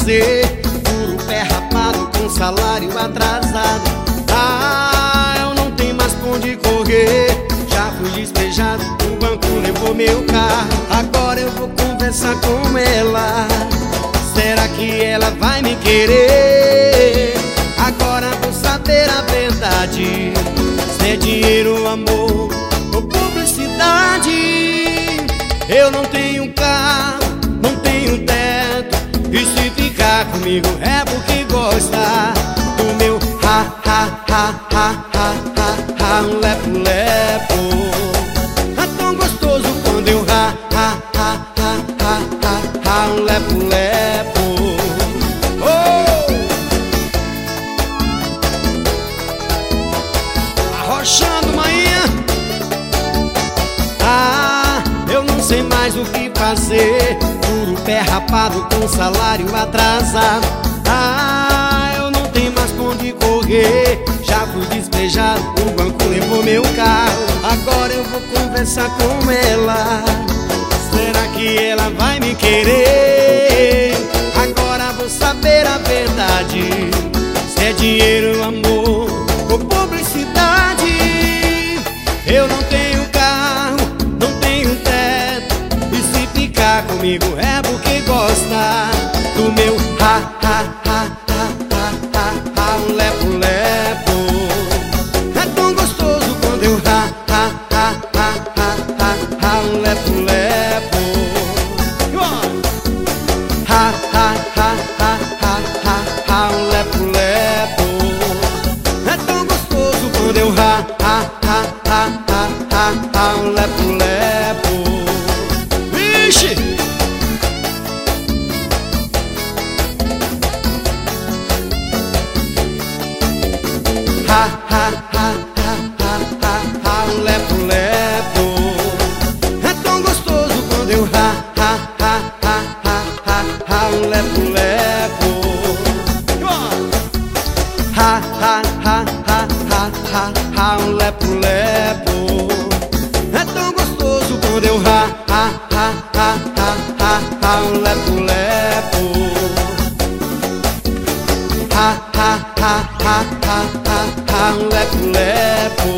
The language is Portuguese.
fazer. Puro pé rapado com salário atrasado. Ah, eu não tenho mais pra onde correr. Já fui despejado, o banco levou meu carro. Agora eu vou conversar com ela. Será que ela vai me querer? Agora vou saber a verdade. Se é dinheiro, amor ou publicidade. Eu não tenho carro, não tenho teto. E se ficar comigo é porque gosta do meu um lepo-lepo. É tão gostoso quando eu um lepo-lepo. Oh! Arrochando, manhã. Ah, eu não sei mais o que fazer. Puro pé rapado com salário atrasado. Ah, eu não tenho mais pra onde correr. Já fui despejado, o banco levou meu carro. Agora eu vou conversar com ela. Será que ela vai me querer? Agora vou saber a verdade. Se é dinheiro, amor ou publicidade. Eu não tenho carro, não tenho teto. E se ficar comigo é porque gosta do meu um lepo-lepo. É tão gostoso quando eu um lepo-lepo. Um lepo-lepo. É tão gostoso quando eu um lepo-lepo. Vixe! Um lepo-lepo. É tão gostoso quando eu um lepo-lepo. Um lepo-lepo. É tão gostoso quando eu um lepo-lepo. Um lepo-lepo.